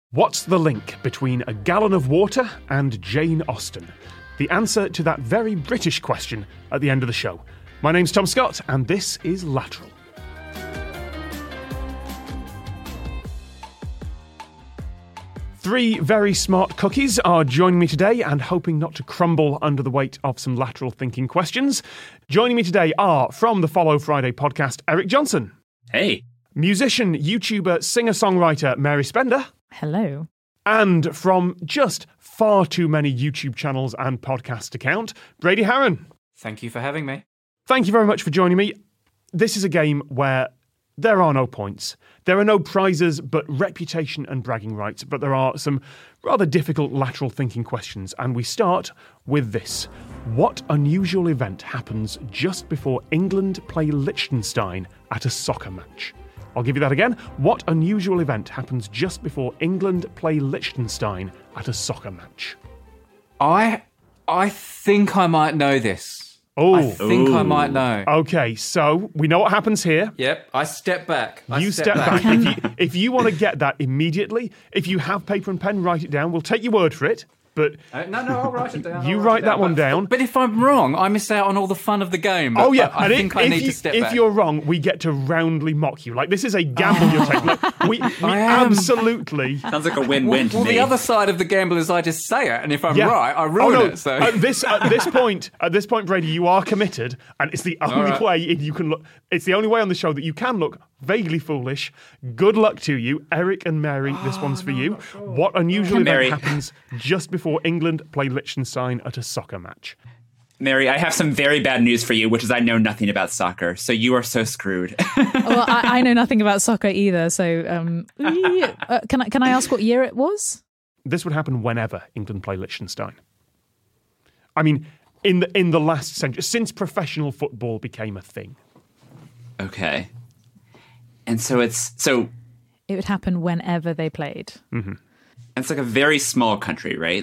What's the link between a gallon of water and Jane Austen? The answer to that very British question at the end of the show. My name's Tom Scott, and this is Lateral. Three very smart cookies are joining me today and hoping not to crumble under the weight of some lateral thinking questions. Joining me today are, from the Follow Friday podcast, Eric Johnson. Hey. Musician, YouTuber, singer-songwriter Mary Spender. Hello. And from just far too many YouTube channels and podcast to count, Brady Harron. Thank you for having me. Thank you very much for joining me. This is a game where there are no points. There are no prizes, but reputation and bragging rights. But there are some rather difficult lateral thinking questions. And we start with this. What unusual event happens just before England play Liechtenstein at a soccer match? I'll give you that again. What unusual event happens just before England play Liechtenstein at a soccer match? I think I might know this. Oh. I think I might know. Okay, so we know what happens here. Yep, I step back. You step back. If you want to get that immediately, if you have paper and pen, write it down. We'll take your word for it. But no, I'll write it down. You write that one down. But if I'm wrong, I miss out on all the fun of the game. Oh, yeah. I think I need to step back. If you're wrong, we get to roundly mock you. Like, this is a gamble you're taking. Like, we absolutely... Sounds like a win-win to me. Well, the other side of the gamble is I just say it, and if I'm right, I ruin it. So At this point, Brady, you are committed, and it's the only way you can look. It's the only way on the show that you can look vaguely foolish. Good luck to you, Eric and Mary. This one's for you. What unusual event happens just before England play Liechtenstein at a soccer match? Mary, I have some very bad news for you, which is I know nothing about soccer, so you are so screwed. Well, I know nothing about soccer either, so can I ask what year it was? This would happen whenever England play Liechtenstein. I mean, in the last century, since professional football became a thing. Okay. And so it would happen whenever they played. Mm-hmm. It's like a very small country, right?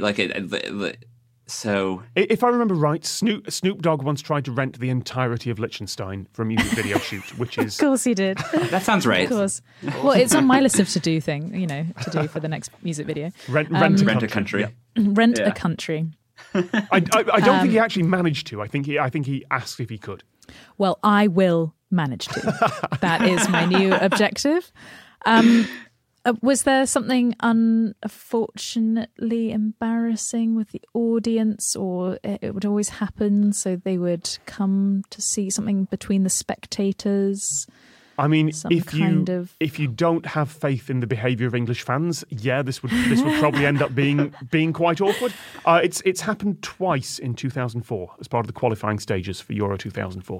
So if I remember right, Snoop Dogg once tried to rent the entirety of Liechtenstein for a music video shoot, which is... Of course he did. That sounds right. Of course. Well, it's on my list of to-do thing, to do for the next music video. Rent a country. Yeah. Rent a country. I don't think he actually managed to. I think he asked if he could. Well, I will manage to. That is my new objective. Was there something unfortunately embarrassing with the audience, or it would always happen so they would come to see something between the spectators? I mean, if you don't have faith in the behaviour of English fans, this would probably end up being quite awkward. It's happened twice in 2004 as part of the qualifying stages for Euro 2004.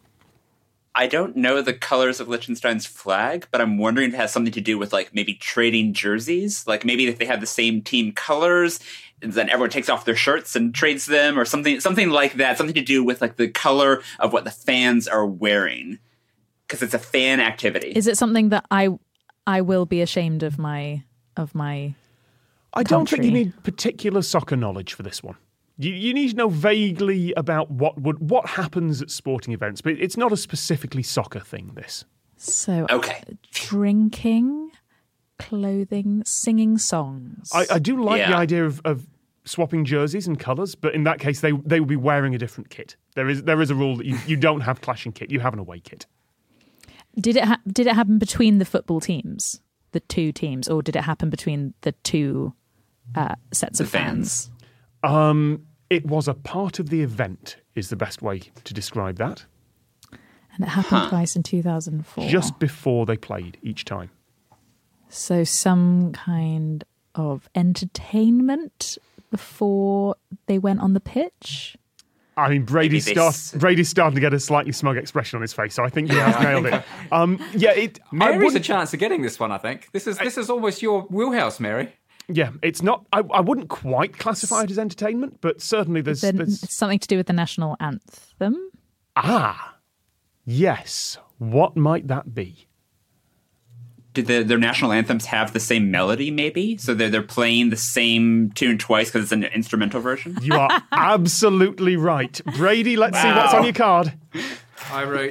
I don't know the colors of Liechtenstein's flag, but I'm wondering if it has something to do with maybe trading jerseys. Like maybe if they have the same team colors, and then everyone takes off their shirts and trades them, or something like that. Something to do with the color of what the fans are wearing, because it's a fan activity. Is it something that I will be ashamed of my I don't think you need particular soccer knowledge for this one. You need to know vaguely about what happens at sporting events, but it's not a specifically soccer thing, this. So, okay. Drinking, clothing, singing songs. I do like the idea of swapping jerseys and colours, but in that case, they will be wearing a different kit. There is a rule that you don't have clashing kit, you have an away kit. Did it happen between the football teams, the two teams, or did it happen between the two sets of fans? It was a part of the event, is the best way to describe that. And it happened twice in 2004. Just before they played each time. So some kind of entertainment before they went on the pitch? I mean, Brady's starting to get a slightly smug expression on his face, so I think he has nailed it. Mary's a chance of getting this one, I think. This is almost your wheelhouse, Mary. Yeah, it's not. I wouldn't quite classify it as entertainment, but certainly there's it's something to do with the national anthem. Ah, yes. What might that be? Do their national anthems have the same melody, maybe? So they're playing the same tune twice because it's an instrumental version? You are absolutely right. Brady, let's see what's on your card. I wrote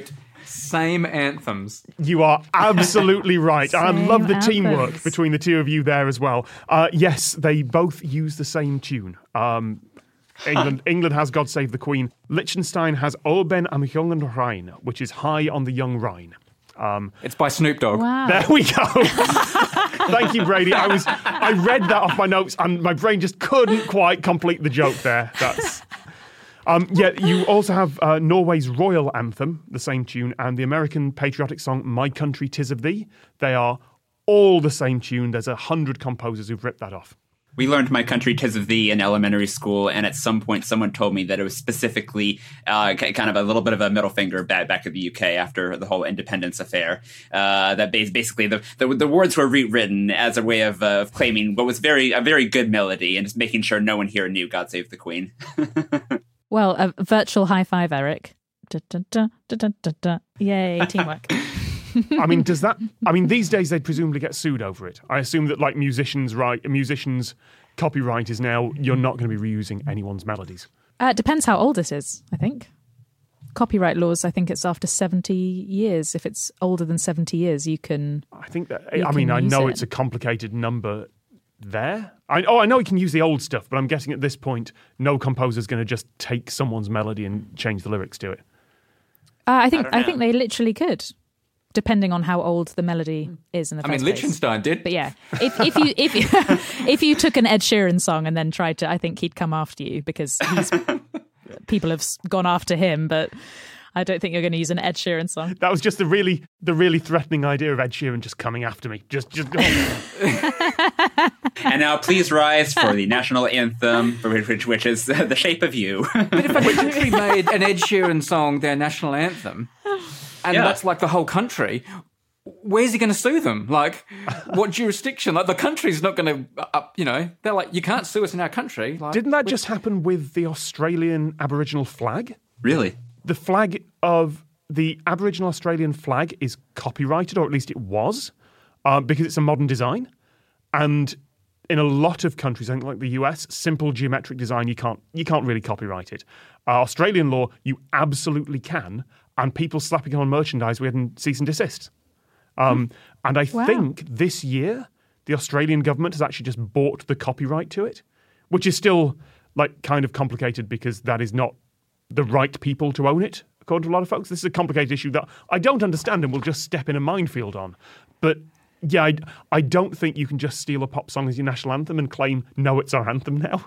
Same anthems. You are absolutely right. And I Same love the teamwork anthems. between the two of you there as well. Yes, they both use the same tune. England has God Save the Queen. Liechtenstein has O Ben am jungen Rhein, which is High on the Young Rhine. It's by Snoop Dogg. Wow. There we go. Thank you, Brady. I read that off my notes and my brain just couldn't quite complete the joke there. That's... you also have Norway's royal anthem, the same tune, and the American patriotic song My Country 'Tis of Thee. They are all the same tune. There's 100 composers who've ripped that off. We learned My Country 'Tis of Thee in elementary school, and at some point someone told me that it was specifically kind of a little bit of a middle finger back in the UK after the whole independence affair. That basically the words were rewritten as a way of claiming what was a very good melody and just making sure no one here knew God Save the Queen. Well, a virtual high five, Eric. Da, da, da, da, da, da, da. Yay, teamwork. These days they'd presumably get sued over it. I assume that like musicians' copyright is now you're not going to be reusing anyone's melodies. It depends how old it is, I think. Copyright laws, I think it's after 70 years. If it's older than 70 years, you can. I think that. You I can know use it's it. a complicated number there. I know you can use the old stuff, but I'm guessing at this point, no composer's going to just take someone's melody and change the lyrics to it. I think they literally could, depending on how old the melody is in the first place. Liechtenstein did. But yeah, if you took an Ed Sheeran song and then tried to, I think he'd come after you because people have gone after him. But I don't think you're going to use an Ed Sheeran song. That was just the really threatening idea of Ed Sheeran just coming after me. Just. And now please rise for the national anthem, which is The Shape of You. But if a country made an Ed Sheeran song their national anthem, and that's like the whole country, where's he going to sue them? Like, what jurisdiction? Like, the country's not going to, they're like, you can't sue us in our country. Like, Didn't that just happen with the Australian Aboriginal flag? Really? The flag of the Aboriginal Australian flag is copyrighted, or at least it was, because it's a modern design. And in a lot of countries, I think like the US, simple geometric design, you can't really copyright it. Australian law, you absolutely can, and people slapping it on merchandise, we had cease and desist. And I think this year, the Australian government has actually just bought the copyright to it, which is still like kind of complicated because that is not the right people to own it, according to a lot of folks. This is a complicated issue that I don't understand and will just step in a minefield on. But yeah, I don't think you can just steal a pop song as your national anthem and claim, no, it's our anthem now.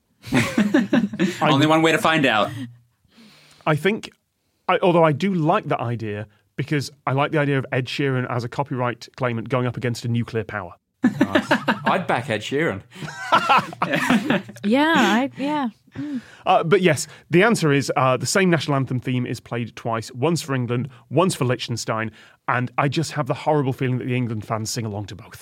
Only one way to find out. I think, although I do like that idea, because I like the idea of Ed Sheeran as a copyright claimant going up against a nuclear power. I'd back Ed Sheeran. Yeah. But yes, the answer is the same national anthem theme is played twice, once for England, once for Liechtenstein, and I just have the horrible feeling that the England fans sing along to both.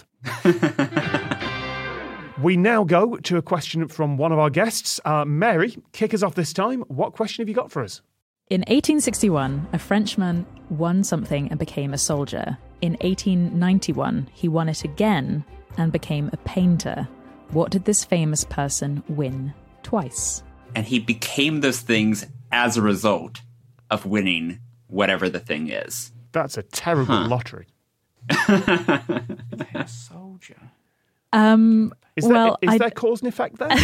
We now go to a question from one of our guests. Mary, kick us off this time. What question have you got for us? In 1861, a Frenchman won something and became a soldier. In 1891, he won it again and became a painter. What did this famous person win twice? And he became those things as a result of winning whatever the thing is. That's a terrible lottery. A soldier. Is there cause and effect there?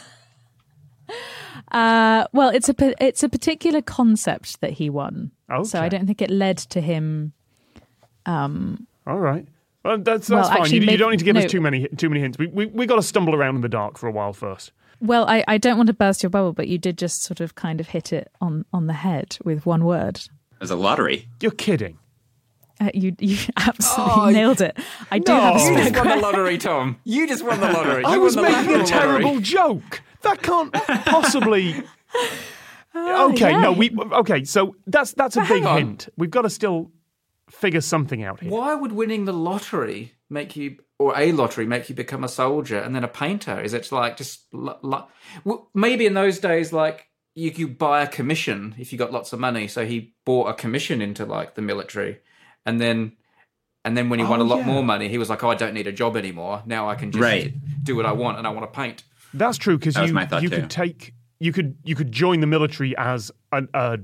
Well, it's a particular concept that he won. Okay. So I don't think it led to him. All right. Well, that's Well, fine. actually, You don't need to give us no. too many hints. We got to stumble around in the dark for a while first. Well, I don't want to burst your bubble, but you did just sort of kind of hit it on the head with one word. It was a lottery. You're kidding. You absolutely nailed it. I do have a You spare just won the lottery, Tom. You just won the lottery. I You was won the making a national lottery. terrible joke. That can't possibly. Okay, yeah. no, okay. So that's a big hang on. hint. We've got to still figure something out here. Why would winning the lottery make you, or a lottery, make you become a soldier and then a painter? Is it like just, well, maybe in those days, like you could buy a commission if you got lots of money. So he bought a commission into like the military, and then when he won a lot more money, he was like, "Oh, I don't need a job anymore. Now I can just do what I want, and I want to paint." That's true because That was my thought you too. could you could join the military as a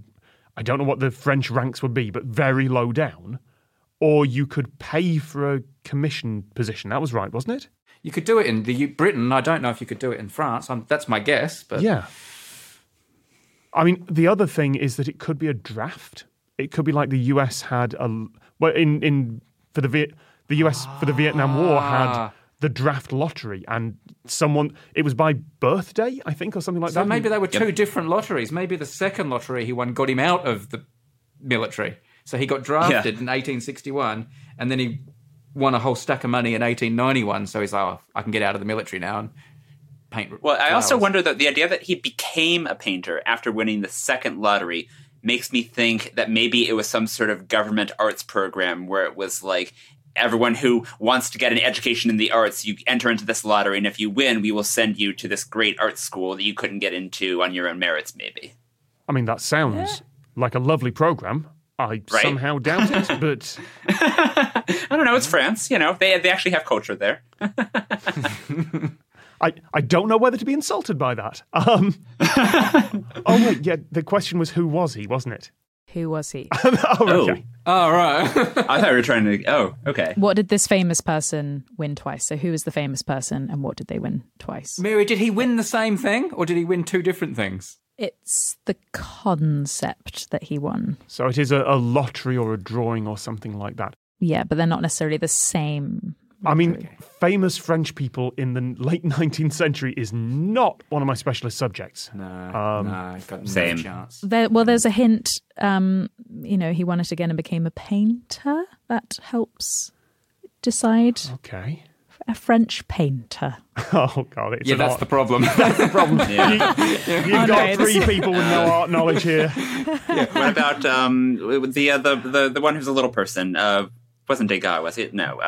I don't know what the French ranks would be, but very low down, or you could pay for a commission position. That was right, wasn't it? You could do it in Britain. I don't know if you could do it in France. That's my guess. But Yeah. I mean, the other thing is that it could be a draft. It could be like the US had for the US for the Vietnam War had the draft lottery, and it was by birthday, I think, or something like that. So maybe they were two different lotteries. Maybe the second lottery he won got him out of the military. So he got drafted in 1861, and then he won a whole stack of money in 1891. So he's like, oh, I can get out of the military now and paint. Well, I flowers. also wonder that the idea that he became a painter after winning the second lottery makes me think that maybe it was some sort of government arts program where it was like, everyone who wants to get an education in the arts, you enter into this lottery, and if you win, we will send you to this great art school that you couldn't get into on your own merits, maybe. I mean, that sounds like a lovely program. I somehow doubt it, but... I don't know, it's France, they actually have culture there. I don't know whether to be insulted by that. Oh, wait, yeah, the question was who was he, wasn't it? Who was he? Okay. Oh, right. I thought we were trying to... Oh, okay. What did this famous person win twice? So who was the famous person and what did they win twice? Mary, did he win the same thing or did he win two different things? It's the concept that he won. So it is a lottery or a drawing or something like that. Yeah, but they're not necessarily the same. I mean, famous French people in the late 19th century is not one of my specialist subjects. No, I've got same. no chance. There's a hint. He won it again and became a painter. That helps decide. Okay. A French painter. Oh, God. It's That's the problem. That's the problem. You've got three people with no art knowledge here. What about the one who's a little person? Wasn't Degas, was it? No.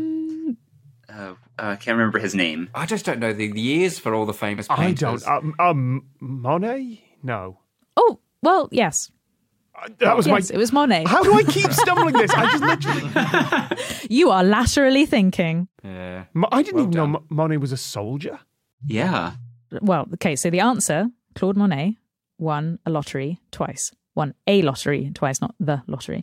I can't remember his name. I just don't know the years for all the famous painters. I don't. Monet? No. Oh, well, yes. That was It was Monet. How do I keep stumbling this? I just literally... You are laterally thinking. Yeah. I didn't even know Monet was a soldier. Yeah. Well, okay, so the answer, Claude Monet won a lottery twice. Won a lottery twice, not the lottery.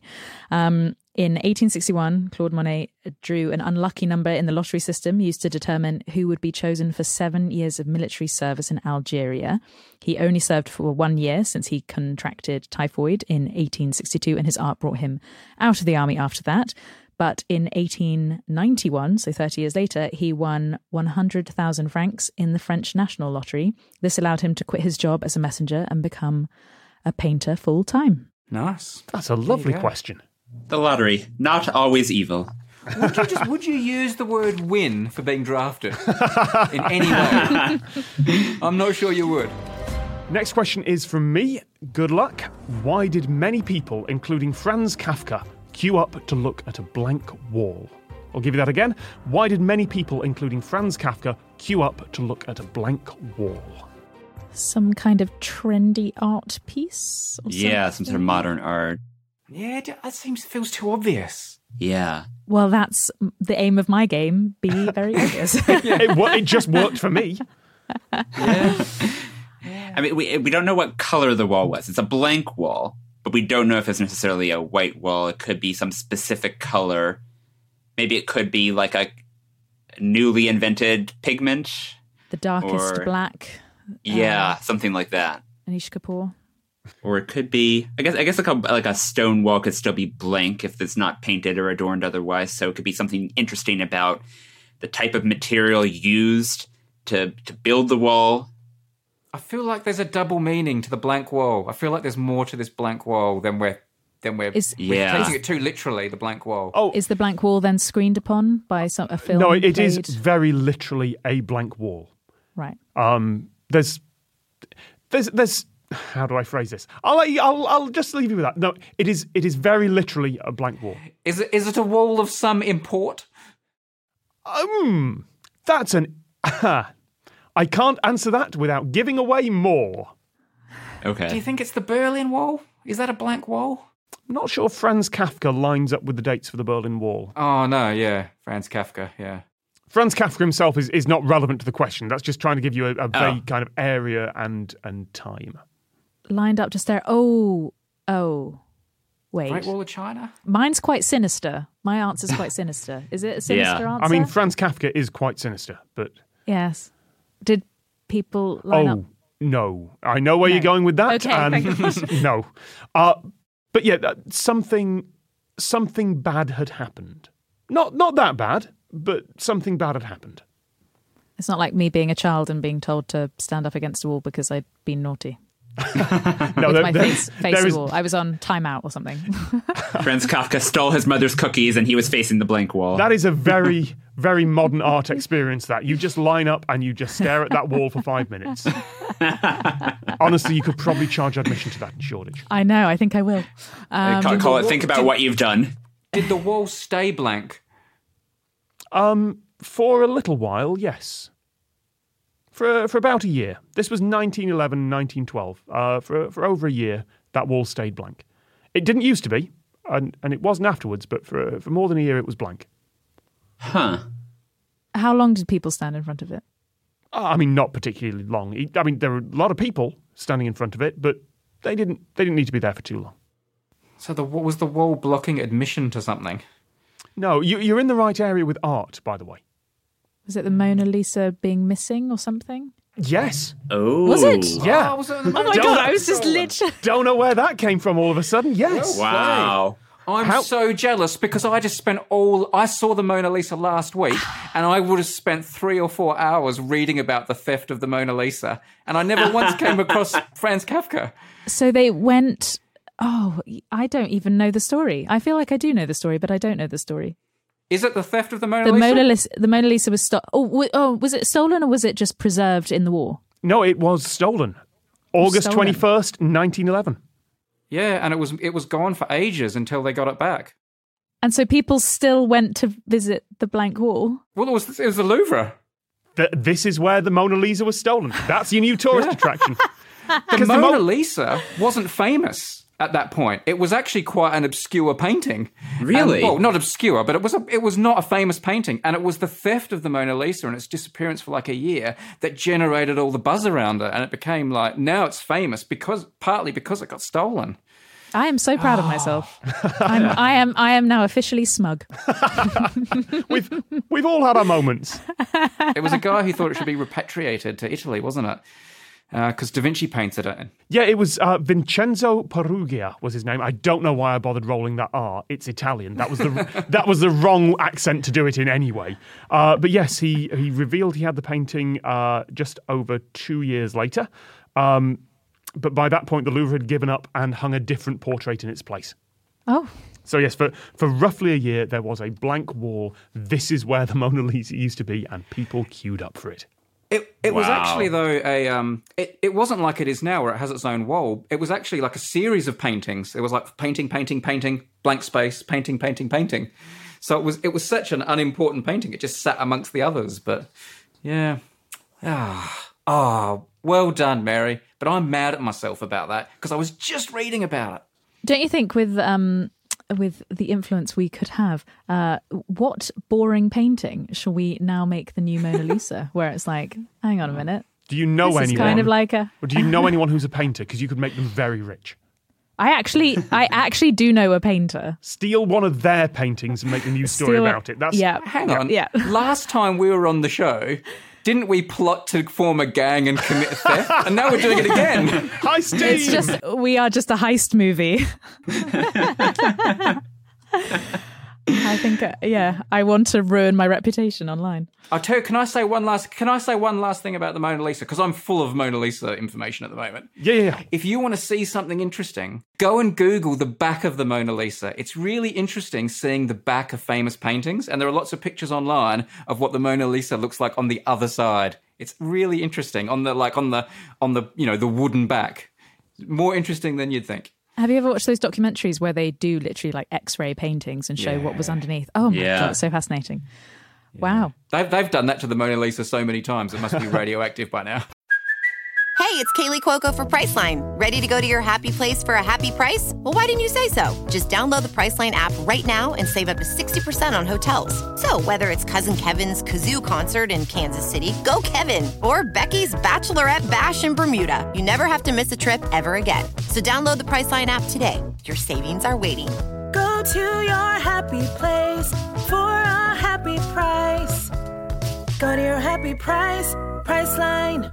In 1861, Claude Monet drew an unlucky number in the lottery system used to determine who would be chosen for 7 years of military service in Algeria. He only served for 1 year since he contracted typhoid in 1862, and his art brought him out of the army after that. But in 1891, so 30 years later, he won 100,000 francs in the French National Lottery. This allowed him to quit his job as a messenger and become a painter full time. Nice. That's a lovely question. The lottery, not always evil. Would you use the word win for being drafted in any way? I'm not sure you would. Next question is from me. Good luck. Why did many people, including Franz Kafka, queue up to look at a blank wall? I'll give you that again. Why did many people, including Franz Kafka, queue up to look at a blank wall? Some kind of trendy art piece? Or Yeah, some sort of modern art. Yeah, that feels too obvious. Yeah. Well, that's the aim of my game. Be very obvious. It just worked for me. Yeah. I mean, we don't know what color the wall was. It's a blank wall, but we don't know if it's necessarily a white wall. It could be some specific color. Maybe it could be like a newly invented pigment. The darkest black. Yeah, something like that. Anish Kapoor. Or it could be, I guess like a stone wall could still be blank if it's not painted or adorned otherwise. So it could be something interesting about the type of material used to build the wall. I feel like there's a double meaning to the blank wall. I feel like there's more to this blank wall than we're taking it too literally, the blank wall. Oh, is the blank wall then screened upon by a film? No, it is played? very literally a blank wall. Right. There's how do I phrase this? I'll just leave you with that. No, it is very literally a blank wall. Is it a wall of some import? That's an I can't answer that without giving away more. Okay. Do you think it's the Berlin Wall? Is that a blank wall? I'm not sure Franz Kafka lines up with the dates for the Berlin Wall. Oh no, yeah, Franz Kafka, yeah. Franz Kafka himself is not relevant to the question. That's just trying to give you a vague kind of area and time. Lined up to stare. Oh, Oh, wait. Great Wall of China? Mine's quite sinister. My answer's quite sinister. Is it a sinister Yeah. answer? I mean, Franz Kafka is quite sinister, but... Yes. Did people line up? No. I know where you're going with that. Okay, thank God. No. But yeah, something bad had happened. Not that bad, but something bad had happened. It's not like me being a child and being told to stand up against a wall because I'd been naughty. No, With my face there the is- wall. I was on timeout or something. Franz Kafka stole his mother's cookies and he was facing the blank wall. That is a very, very modern art experience, that. You just line up and you just stare at that wall for 5 minutes. Honestly, you could probably charge admission to that in Shoreditch. I know. I think I will. Call it, think about what you've done. Did the wall stay blank? For a little while, yes. For about a year. This was 1911, 1912. For over a year, that wall stayed blank. It didn't used to be, and it wasn't afterwards, but for more than a year, it was blank. Huh. How long did people stand in front of it? I mean, not particularly long. I mean, there were a lot of people standing in front of it, but they didn't need to be there for too long. So was the wall blocking admission to something? No, you're in the right area with art, by the way. Was it the Mona Lisa being missing or something? Yes. Oh. Was it? Yeah. Was it the Oh my God, I was just literally... Don't know where that came from all of a sudden. Yes. Wow. I'm so jealous because I just spent I saw the Mona Lisa last week and I would have spent 3 or 4 hours reading about the theft of the Mona Lisa and I never once came across Franz Kafka. So they went... Oh, I don't even know the story. I feel like I do know the story, but I don't know the story. Is it the theft of the Mona Lisa? The Mona Lisa was was it stolen or was it just preserved in the war? No, it was stolen. August Stolen. 21st, 1911. Yeah, and it was gone for ages until they got it back. And so people still went to visit the blank wall. Well, it was the Louvre. This is where the Mona Lisa was stolen. That's your new tourist attraction. The Mona Lisa wasn't famous at that point. It was actually quite an obscure painting. Really? Well, not obscure, but it was not a famous painting. And it was the theft of the Mona Lisa and its disappearance for like a year that generated all the buzz around it. And it became like, now it's famous partly because it got stolen. I am so proud of myself. I am now officially smug. We've all had our moments. It was a guy who thought it should be repatriated to Italy, wasn't it? Because Da Vinci painted it. Yeah, it was Vincenzo Perugia was his name. I don't know why I bothered rolling that R. It's Italian. That was the wrong accent to do it in anyway. But yes, he revealed he had the painting just over 2 years later. But by that point, the Louvre had given up and hung a different portrait in its place. Oh. So yes, for roughly a year, there was a blank wall. This is where the Mona Lisa used to be, and people queued up for it. It was actually, though, it wasn't like it is now where it has its own wall. It was actually like a series of paintings. It was like painting, blank space, painting. So it was such an unimportant painting. It just sat amongst the others. But yeah. Well done, Mary. But I'm mad at myself about that because I was just reading about it. Don't you think with the influence we could have, what boring painting shall we now make the new Mona Lisa? Where it's like, hang on a minute. Do you know This is anyone? kind of like a... Or do you know anyone who's a painter? Because you could make them very rich. I actually do know a painter. Steal one of their paintings and make a new story about it. Hang on. Yeah. Last time we were on the show, didn't we plot to form a gang and commit theft? And now we're doing it again. Hi, Steve. We are just a heist movie. I think, I want to ruin my reputation online. I'll tell you, can I say one last thing about the Mona Lisa? Because I'm full of Mona Lisa information at the moment. Yeah. If you want to see something interesting, go and Google the back of the Mona Lisa. It's really interesting seeing the back of famous paintings, and there are lots of pictures online of what the Mona Lisa looks like on the other side. It's really interesting on the the wooden back. More interesting than you'd think. Have you ever watched those documentaries where they do literally like X-ray paintings and show what was underneath? Oh my God, it's so fascinating. Yeah. Wow. They've done that to the Mona Lisa so many times, it must be radioactive by now. Hey, it's Kaylee Cuoco for Priceline. Ready to go to your happy place for a happy price? Well, why didn't you say so? Just download the Priceline app right now and save up to 60% on hotels. So whether it's Cousin Kevin's Kazoo Concert in Kansas City, go Kevin, or Becky's Bachelorette Bash in Bermuda, you never have to miss a trip ever again. So download the Priceline app today. Your savings are waiting. Go to your happy place for a happy price. Go to your happy price, Priceline.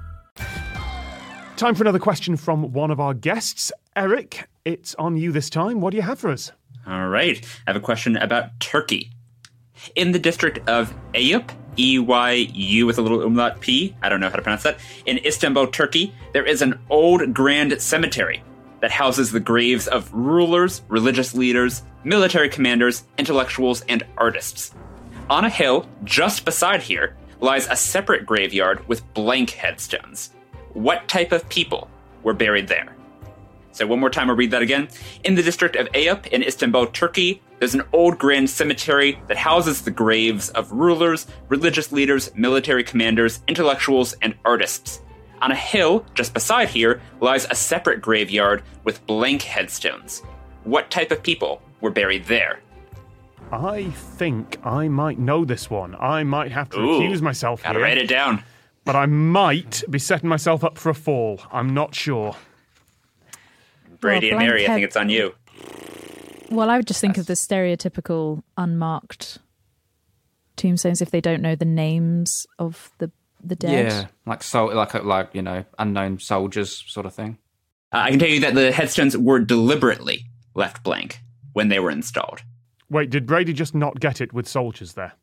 Time for another question from one of our guests. Eric, it's on you this time. What do you have for us? All right. I have a question about Turkey. In the district of Eyüp, E-Y-U with a little umlaut P, I don't know how to pronounce that, in Istanbul, Turkey, there is an old grand cemetery that houses the graves of rulers, religious leaders, military commanders, intellectuals, and artists. On a hill just beside here lies a separate graveyard with blank headstones. What type of people were buried there? So one more time, I'll read that again. In the district of Eyüp in Istanbul, Turkey, there's an old grand cemetery that houses the graves of rulers, religious leaders, military commanders, intellectuals, and artists. On a hill just beside here lies a separate graveyard with blank headstones. What type of people were buried there? I think I might know this one. I might have to recuse myself Gotta here. write it down. But I might be setting myself up for a fall. I'm not sure. Brady and blank Mary, I head- think it's on you. Well, I would just think of the stereotypical unmarked tombstones if they don't know the names of the dead. Yeah, like unknown soldiers sort of thing. I can tell you that the headstones were deliberately left blank when they were installed. Wait, did Brady just not get it with soldiers there?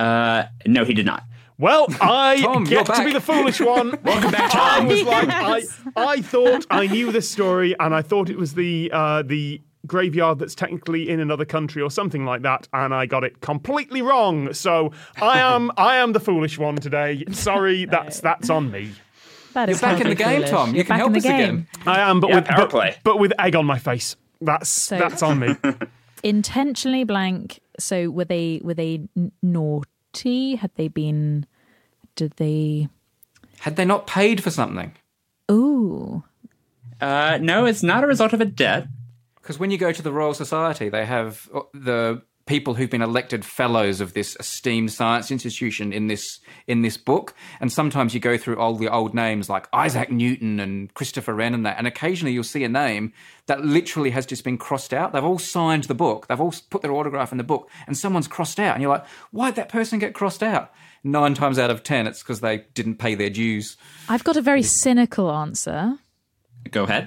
No, he did not. Well, I Tom, you're get to back. be the foolish one. Welcome back, Tom. I was like, I thought I knew this story, and I thought it was the graveyard that's technically in another country or something like that, and I got it completely wrong. So I am the foolish one today. Sorry, that's on me. That is You're back in the horribly game, foolish. Tom. You You're can back help in the us again. game. I am, but Yeah, with power play. but with egg on my face. That's on me. Intentionally blank. So were they naughty? Had they been? Did they? Had they not paid for something? Ooh. No, it's not a result of a debt. Because when you go to the Royal Society, they have the people who've been elected fellows of this esteemed science institution in this book, and sometimes you go through all the old names like Isaac Newton and Christopher Wren and that, and occasionally you'll see a name that literally has just been crossed out. They've all signed the book, they've all put their autograph in the book, and someone's crossed out, and you're like, why'd that person get crossed out? 9 times out of 10, it's because they didn't pay their dues. I've got a very cynical answer. Go ahead.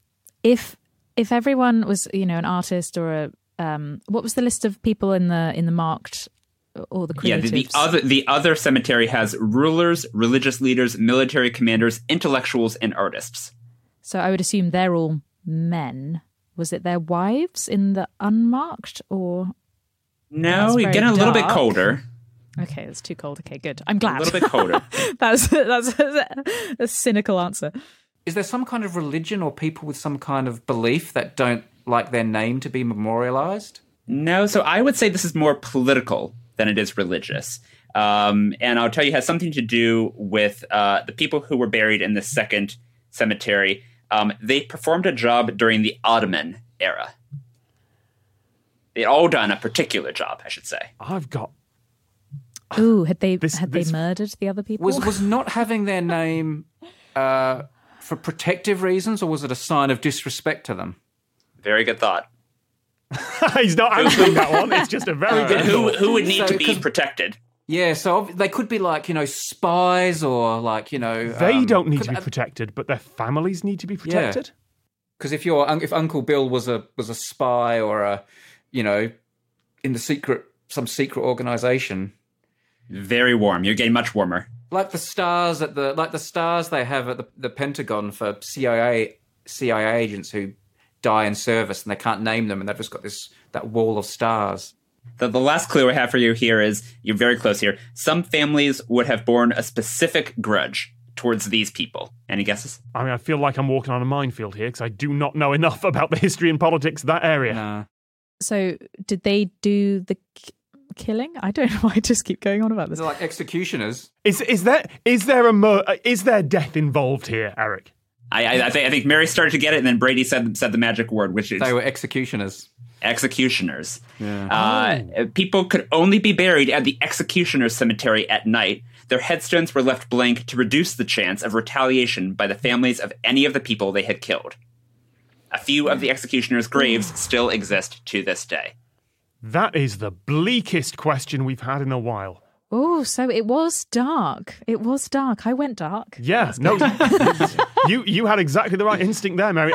If everyone was, an artist or a what was the list of people in the marked or the creatives? Yeah, the other cemetery has rulers, religious leaders, military commanders, intellectuals, and artists. So I would assume they're all men. Was it their wives in the unmarked or? No, That's you're very getting a little bit dark. colder. Okay, it's too cold. Okay, good. I'm glad. A little bit colder. that's a cynical answer. Is there some kind of religion or people with some kind of belief that don't like their name to be memorialized? No, so I would say this is more political than it is religious. And I'll tell you, it has something to do with the people who were buried in the second cemetery. They performed a job during the Ottoman era. They'd all done a particular job, I should say. I've got. Ooh, had they This- murdered the other people? Was not having their name for protective reasons, or was it a sign of disrespect to them? Very good thought. He's not answering that one. It's just a very good thought. Who would need So, to be 'cause- protected? Yeah, so they could be like, spies or like, They don't need to be protected, but their families need to be protected. Because if Uncle Bill was a spy or in some secret organization, Very warm. You're getting much warmer. like the stars they have at the Pentagon for CIA agents who die in service and they can't name them and they've just got that wall of stars. The last clue I have for you here is, you're very close here. Some families would have borne a specific grudge towards these people. Any guesses? I mean, I feel like I'm walking on a minefield here because I do not know enough about the history and politics of that area. Nah. So did they do the killing? I don't know why I just keep going on about this. They're like executioners. Is there death involved here, Eric? I think Mary started to get it, and then Brady said the magic word, which is They were executioners. Executioners. Yeah. People could only be buried at the executioner's cemetery at night. Their headstones were left blank to reduce the chance of retaliation by the families of any of the people they had killed. A few of the executioners' graves still exist to this day. That is the bleakest question we've had in a while. Oh, so it was dark. It was dark. I went dark. Yeah, no, you had exactly the right instinct there, Mary.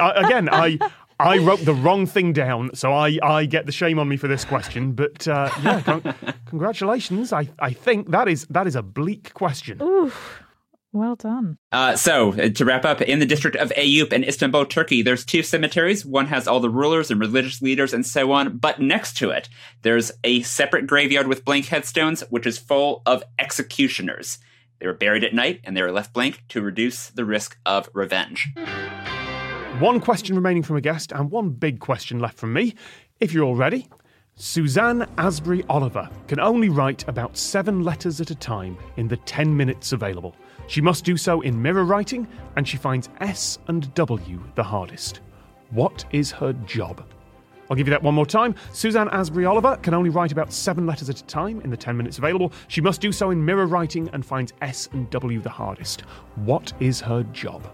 I wrote the wrong thing down, so I get the shame on me for this question. But congratulations. I think that is a bleak question. Ooh, well done. So, to wrap up, in the district of Eyüp in Istanbul, Turkey, there's 2 cemeteries. One has all the rulers and religious leaders and so on. But next to it, there's a separate graveyard with blank headstones, which is full of executioners. They were buried at night, and they were left blank to reduce the risk of revenge. One question remaining from a guest and one big question left from me. If you're all ready, Suzanne Asbury Oliver can only write about 7 letters at a time in the 10 minutes available. She must do so in mirror writing, and she finds S and W the hardest. What is her job? I'll give you that one more time. Suzanne Asbury Oliver can only write about 7 letters at a time in the 10 minutes available. She must do so in mirror writing and finds S and W the hardest. What is her job?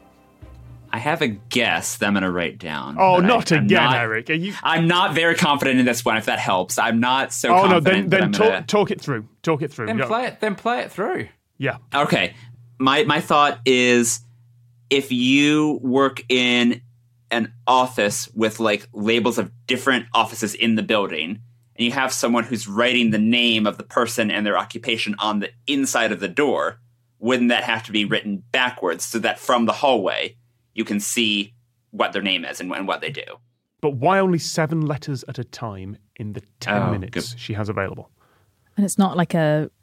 I have a guess that I'm going to write down. Oh, not again, Eric. I'm not very confident in this one, if that helps. I'm not so confident. Then talk it through. Talk it through. Then play it through. Yeah. Okay. My thought is, if you work in an office with like labels of different offices in the building, and you have someone who's writing the name of the person and their occupation on the inside of the door, wouldn't that have to be written backwards so that from the hallway you can see what their name is and what they do? But why only 7 letters at a time in the 10 minutes she has available? And it's not like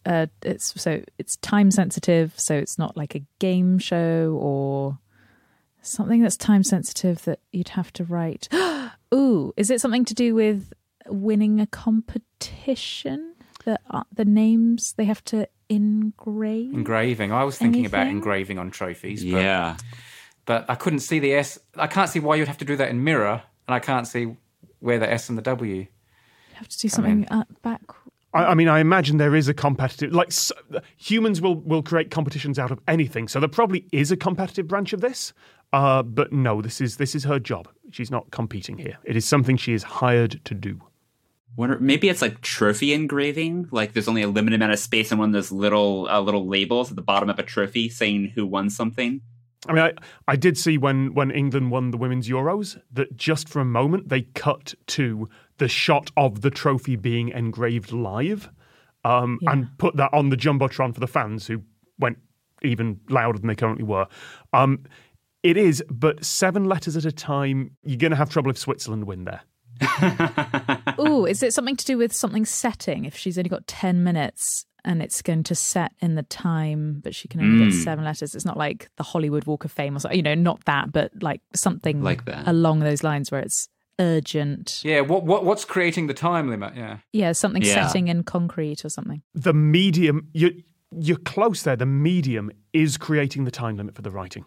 it's time sensitive, so it's not like a game show or something that's time sensitive that you'd have to write. Ooh, is it something to do with winning a competition? The names they have to engrave? Engraving. I was thinking about engraving on trophies. Yeah. But I couldn't see the S. I can't see why you'd have to do that in mirror, and I can't see where the S and the W. You have to do something back. I mean, I imagine there is a competitive... humans will create competitions out of anything, so there probably is a competitive branch of this. But no, this is her job. She's not competing here. It is something she is hired to do. Maybe it's like trophy engraving. Like there's only a limited amount of space on one of those little labels at the bottom of a trophy saying who won something. I mean, I did see when England won the Women's Euros that just for a moment they cut to the shot of the trophy being engraved live and put that on the Jumbotron for the fans who went even louder than they currently were. It is, but 7 letters at a time, you're going to have trouble if Switzerland win there. Ooh, is it something to do with something setting? If she's only got 10 minutes and it's going to set in the time, but she can only get 7 letters. It's not like the Hollywood Walk of Fame or something, not that, but like something like that along those lines where it's urgent. Yeah, what's creating the time limit? Yeah, something setting in concrete or something. The medium, you're close there. The medium is creating the time limit for the writing.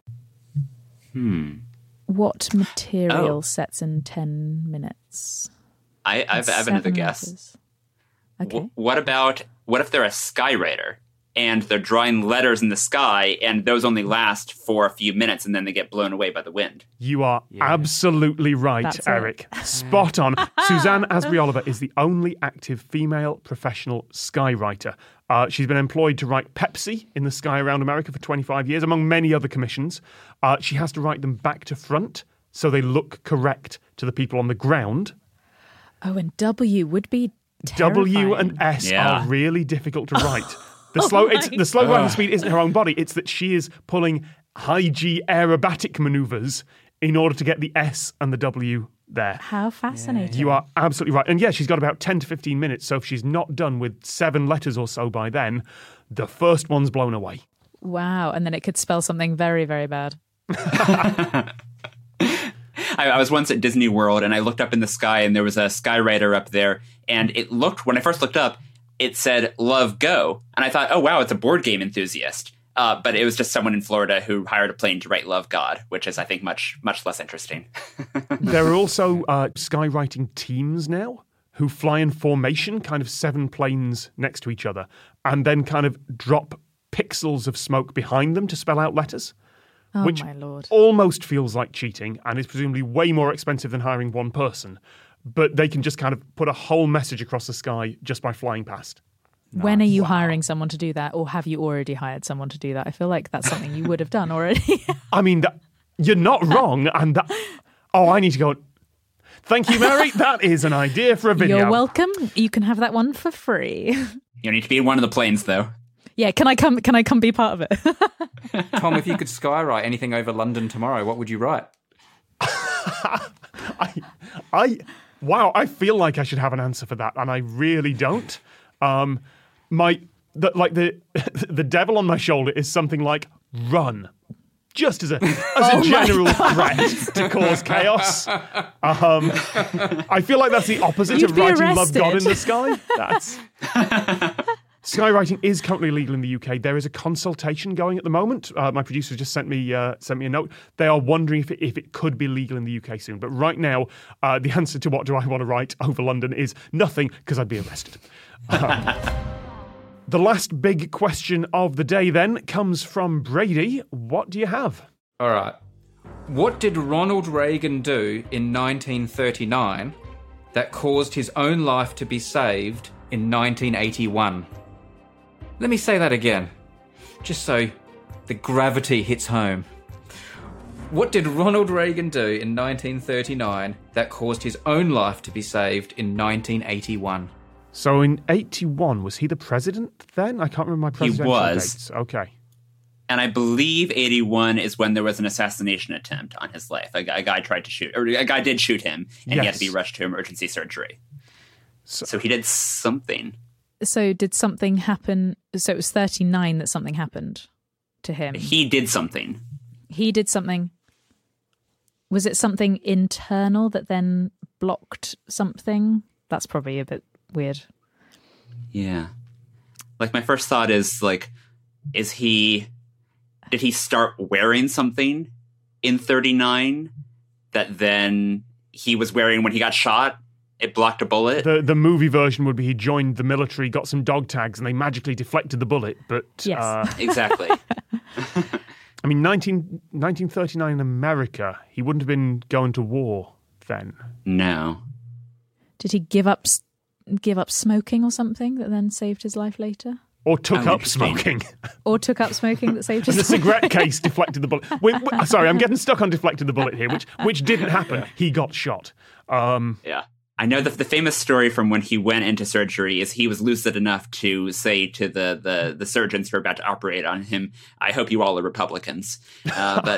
What material sets in 10 minutes? I have another guess. Okay. What if they're a skywriter and they're drawing letters in the sky and those only last for a few minutes and then they get blown away by the wind? You are absolutely right, That's Eric. Spot on. Suzanne Asbury Oliver is the only active female professional skywriter. She's been employed to write Pepsi in the sky around America for 25 years, among many other commissions. She has to write them back to front so they look correct to the people on the ground. Oh, and W would be terrifying. W and S are really difficult to write. The slow writing speed isn't her own body. It's that she is pulling high G aerobatic maneuvers in order to get the S and the W there. How fascinating. You are absolutely right. And she's got about 10 to 15 minutes. So if she's not done with 7 letters or so by then, the first one's blown away. Wow. And then it could spell something very, very bad. I was once at Disney World and I looked up in the sky and there was a skywriter up there. And when I first looked up, it said, "Love, go." And I thought, oh, wow, it's a board game enthusiast. But it was just someone in Florida who hired a plane to write Love God, which is, I think, much less interesting. There are also skywriting teams now who fly in formation, kind of 7 planes next to each other, and then kind of drop pixels of smoke behind them to spell out letters. Oh, which my Lord. almost feels like cheating and is presumably way more expensive than hiring one person. But they can just kind of put a whole message across the sky just by flying past. When are you hiring someone to do that, or have you already hired someone to do that? I feel like that's something you would have done already. I mean, you're not wrong. And that, I need to go. Thank you, Mary. That is an idea for a video. You're welcome. You can have that one for free. You need to be in one of the planes, though. Yeah, can I come be part of it? Tom, if you could skywrite anything over London tomorrow, what would you write? Wow, I feel like I should have an answer for that, and I really don't. The devil on my shoulder is something like run, just as a general threat to cause chaos. I feel like that's the opposite You'd of be writing "Love arrested. God" in the sky. That's skywriting is currently legal in the UK. There is a consultation going at the moment. My producer just sent me a note. They are wondering if it could be legal in the UK soon. But right now, the answer to what do I want to write over London is nothing, because I'd be arrested. The last big question of the day then comes from Brady. What do you have? All right. What did Ronald Reagan do in 1939 that caused his own life to be saved in 1981? Let me say that again, just so the gravity hits home. What did Ronald Reagan do in 1939 that caused his own life to be saved in 1981? So in 81, was he the president then? I can't remember my presidential was. dates. Okay. And I believe 81 is when there was an assassination attempt on his life. A guy tried to shoot, or a guy did shoot him, and he had to be rushed to emergency surgery. So he did something. So did something happen? So it was 39 that something happened to him. He did something. He did something. Was it something internal that then blocked something? That's probably a bit weird. Yeah. Like, my first thought is, like, did he start wearing something in 39 that then he was wearing when he got shot? It blocked a bullet? The movie version would be he joined the military, got some dog tags, and they magically deflected the bullet. But Yes. Exactly. I mean, 1939 in America, he wouldn't have been going to war then. No. Did he give up smoking or something that then saved his life later? Or took up interesting. smoking. Or took up smoking that saved his The life? cigarette case deflected the bullet. Sorry, I'm getting stuck on deflected the bullet here, which didn't happen. He got shot. Yeah. I know the famous story from when he went into surgery is he was lucid enough to say to the surgeons who were about to operate on him, "I hope you all are Republicans." But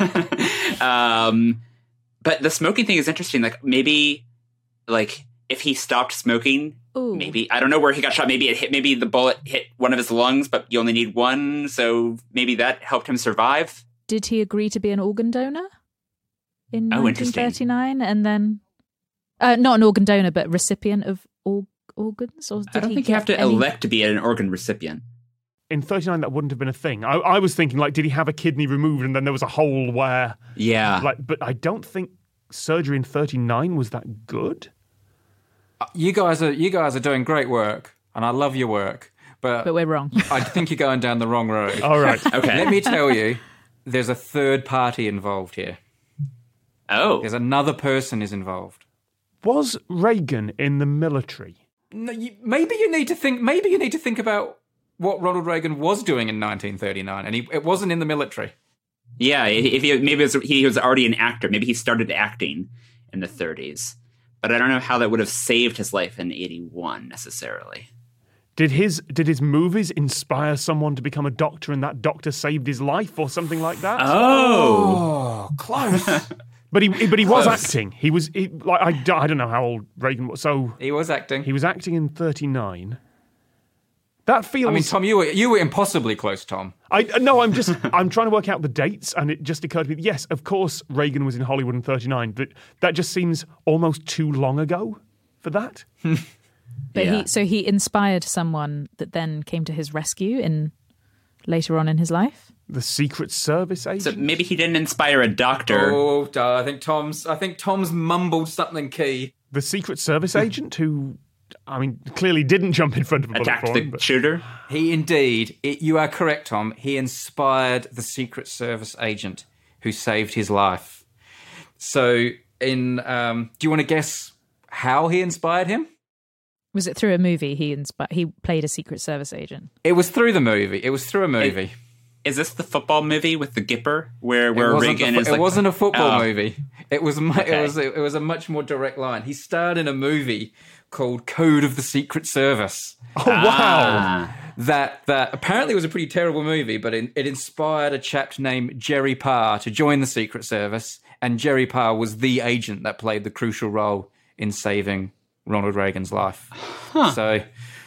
the smoking thing is interesting. Like, maybe, like, if he stopped smoking, Ooh. maybe, I don't know where he got shot. Maybe the bullet hit one of his lungs, but you only need one. So maybe that helped him survive. Did he agree to be an organ donor in Oh, interesting. 1939? And then, not an organ donor, but recipient of organs? Or did I don't he think you have get to any- elect to be an organ recipient. In 39, that wouldn't have been a thing. I was thinking, like, did he have a kidney removed and then there was a hole where... Yeah. But I don't think surgery in 39 was that good. You guys are doing great work, and I love your work, But we're wrong. I think you're going down the wrong road. All right. Okay. Let me tell you, there's a third party involved here. Oh. There's another person is involved. Was Reagan in the military? No, maybe you need to think about what Ronald Reagan was doing in 1939, and it wasn't in the military. Yeah, he was already an actor. Maybe he started acting in the 30s. But I don't know how that would have saved his life in 81 necessarily. Did his movies inspire someone to become a doctor and that doctor saved his life or something like that? Oh, close. But he was Close. acting. I don't know how old Reagan was. So He was acting. he was acting in 39. That feels... I mean, Tom, you were impossibly close, Tom. I'm trying to work out the dates, and it just occurred to me, yes, of course, Reagan was in Hollywood in 39, but that just seems almost too long ago for that. But Yeah. he inspired someone that then came to his rescue in later on in his life? The Secret Service agent? So maybe he didn't inspire a doctor. Oh, I think Tom's mumbled something key. The Secret Service agent who, clearly didn't jump in front of a bullet Attacked for the him, but- shooter. He indeed, you are correct, Tom. He inspired the Secret Service agent who saved his life. So, do you want to guess how he inspired him? Was it through a movie he played a Secret Service agent? It was through the movie. Is this the football movie with the Gipper where It wasn't Reagan is it like... wasn't a football Oh. movie. It was it was a much more direct line. He starred in a movie called Code of the Secret Service. Oh, wow. Ah. That apparently was a pretty terrible movie, but it inspired a chap named Jerry Parr to join the Secret Service, and Jerry Parr was the agent that played the crucial role in saving Ronald Reagan's life. So,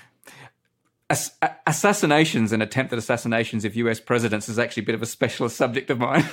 assassinations and attempted assassinations of US presidents is actually a bit of a specialist subject of mine.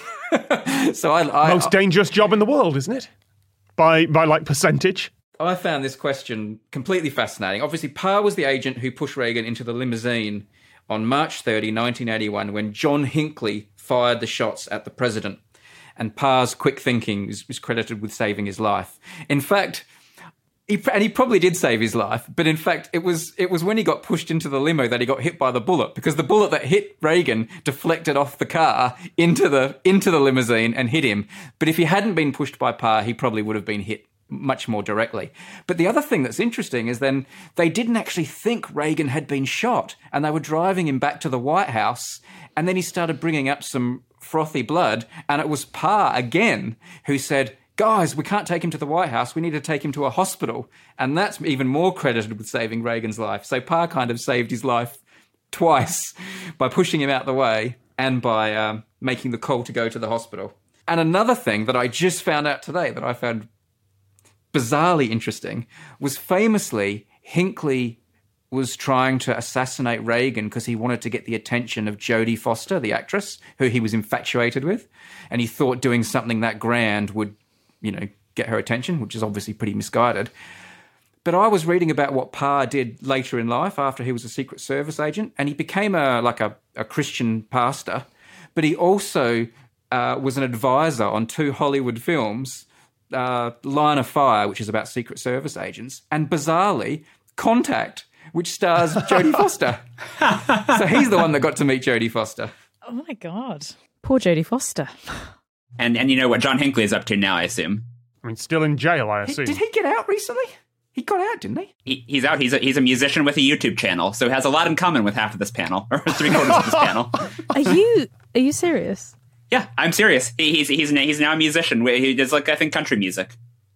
So Most dangerous job in the world, isn't it? By like percentage. I found this question completely fascinating. Obviously, Parr was the agent who pushed Reagan into the limousine on March 30, 1981, when John Hinckley fired the shots at the president. And Parr's quick thinking is credited with saving his life. In fact, he probably did save his life, but in fact, it was when he got pushed into the limo that he got hit by the bullet, because the bullet that hit Reagan deflected off the car into the limousine and hit him. But if he hadn't been pushed by Parr, he probably would have been hit much more directly. But the other thing that's interesting is then they didn't actually think Reagan had been shot, and they were driving him back to the White House, and then he started bringing up some frothy blood, and it was Parr again who said, guys, we can't take him to the White House, we need to take him to a hospital. And that's even more credited with saving Reagan's life. So Parr kind of saved his life twice by pushing him out the way and by making the call to go to the hospital. And another thing that I just found out today that I found bizarrely interesting was famously Hinckley was trying to assassinate Reagan because he wanted to get the attention of Jodie Foster, the actress, who he was infatuated with. And he thought doing something that grand would, get her attention, which is obviously pretty misguided. But I was reading about what Parr did later in life after he was a Secret Service agent, and he became a Christian pastor. But he also was an advisor on 2 Hollywood films, Line of Fire, which is about Secret Service agents, and bizarrely, Contact, which stars Jodie Foster. So he's the one that got to meet Jodie Foster. Oh my God. Poor Jodie Foster. And you know what John Hinckley is up to now, I assume. Still in jail, I assume. Did he get out recently? He got out, didn't he? He's out. He's a musician with a YouTube channel, so he has a lot in common with half of this panel, or 3/4 of this panel. Are you serious? Yeah, I'm serious. He's now a musician. He does I think country music.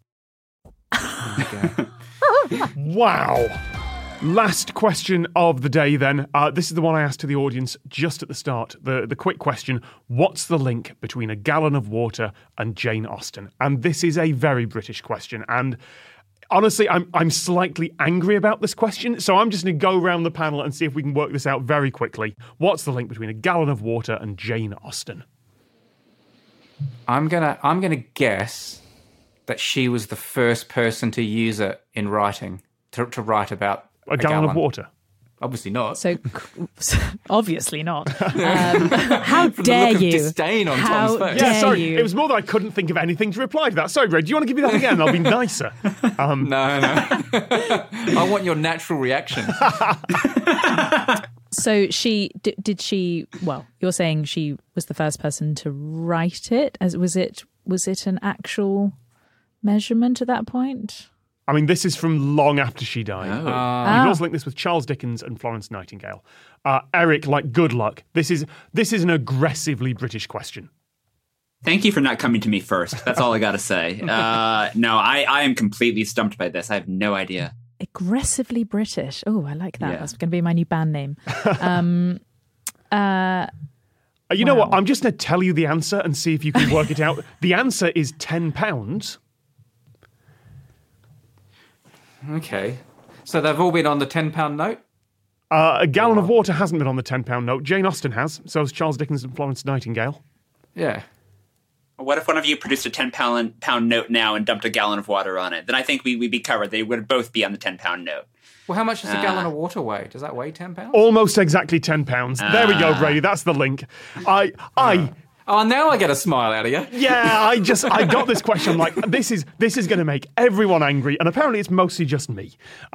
Wow. Last question of the day then. This is the one I asked to the audience just at the start. The quick question, what's the link between A Gallon of Water and Jane Austen? And this is a very British question. And honestly, I'm slightly angry about this question. So I'm just going to go around the panel and see if we can work this out very quickly. What's the link between A Gallon of Water and Jane Austen? I'm gonna guess that she was the first person to use it in writing, to write about A gallon of water? Obviously not. So, obviously not. How From the dare look of you? disdain on How Tom's face. dare Yeah, sorry. you? It was more that I couldn't think of anything to reply to that. Sorry, Ray, do you want to give me that again? I'll be nicer. No. I want your natural reaction. So did she? Well, you're saying she was the first person to write it. Was it an actual measurement at that point? This is from long after she died. You can also link this with Charles Dickens and Florence Nightingale. Eric, good luck. This is an aggressively British question. Thank you for not coming to me first. That's all I got to say. No, I am completely stumped by this. I have no idea. Aggressively British. Oh, I like that. Yeah. That's going to be my new band name. You know what? I'm just going to tell you the answer and see if you can work it out. The answer is £10. Okay. So they've all been on the £10 note? A Gallon of Water hasn't been on the £10 note. Jane Austen has. So has Charles Dickens and Florence Nightingale. Yeah. What if one of you produced a £10 note now and dumped a gallon of water on it? Then I think we'd be covered. They would both be on the £10 note. Well, how much does a gallon of water weigh? Does that weigh 10 pounds? Almost exactly 10 pounds. There we go, Brady. That's the link. Oh, now I get a smile out of you. Yeah, I got this question. I'm like, this is going to make everyone angry, and apparently it's mostly just me.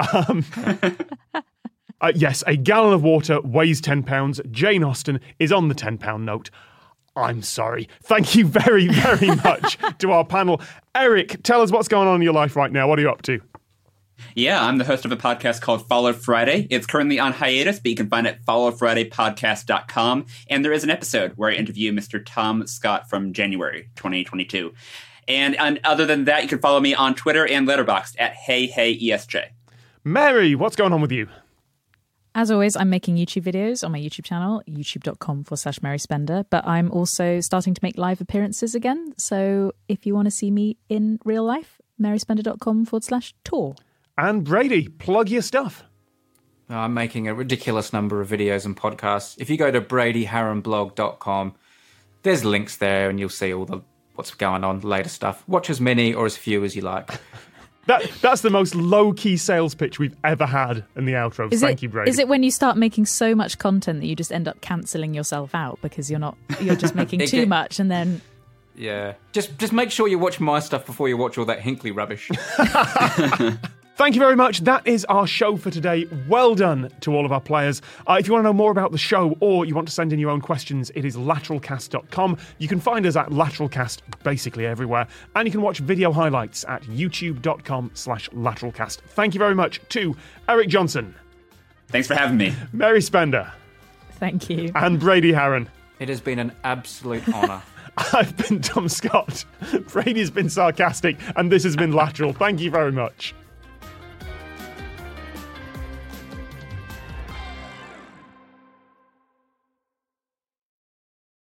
Yes, a gallon of water weighs 10 pounds. Jane Austen is on the 10-pound note. I'm sorry. Thank you very, very much to our panel. Eric, tell us what's going on in your life right now. What are you up to? Yeah, I'm the host of a podcast called Follow Friday. It's currently on hiatus, but you can find it at followfridaypodcast.com. And there is an episode where I interview Mr. Tom Scott from January 2022. And other than that, you can follow me on Twitter and Letterboxd at HeyHeyESJ. Mary, what's going on with you? As always, I'm making YouTube videos on my YouTube channel, youtube.com/Mary Spender, but I'm also starting to make live appearances again. So if you want to see me in real life, maryspender.com/tour. And Brady, plug your stuff. I'm making a ridiculous number of videos and podcasts. If you go to bradyharronblog.com, there's links there and you'll see all what's going on, the latest stuff. Watch as many or as few as you like. That's the most low-key sales pitch we've ever had in the outro. Thank you, Brady. Is it when you start making so much content that you just end up cancelling yourself out because you're just making too much and then... Yeah. Just make sure you watch my stuff before you watch all that Hinkley rubbish. Thank you very much. That is our show for today. Well done to all of our players. If you want to know more about the show or you want to send in your own questions, it is lateralcast.com. You can find us at lateralcast basically everywhere. And you can watch video highlights at youtube.com/lateralcast. Thank you very much to Eric Johnson. Thanks for having me. Mary Spender. Thank you. And Brady Harron. It has been an absolute honour. I've been Tom Scott. Brady's been sarcastic. And this has been Lateral. Thank you very much.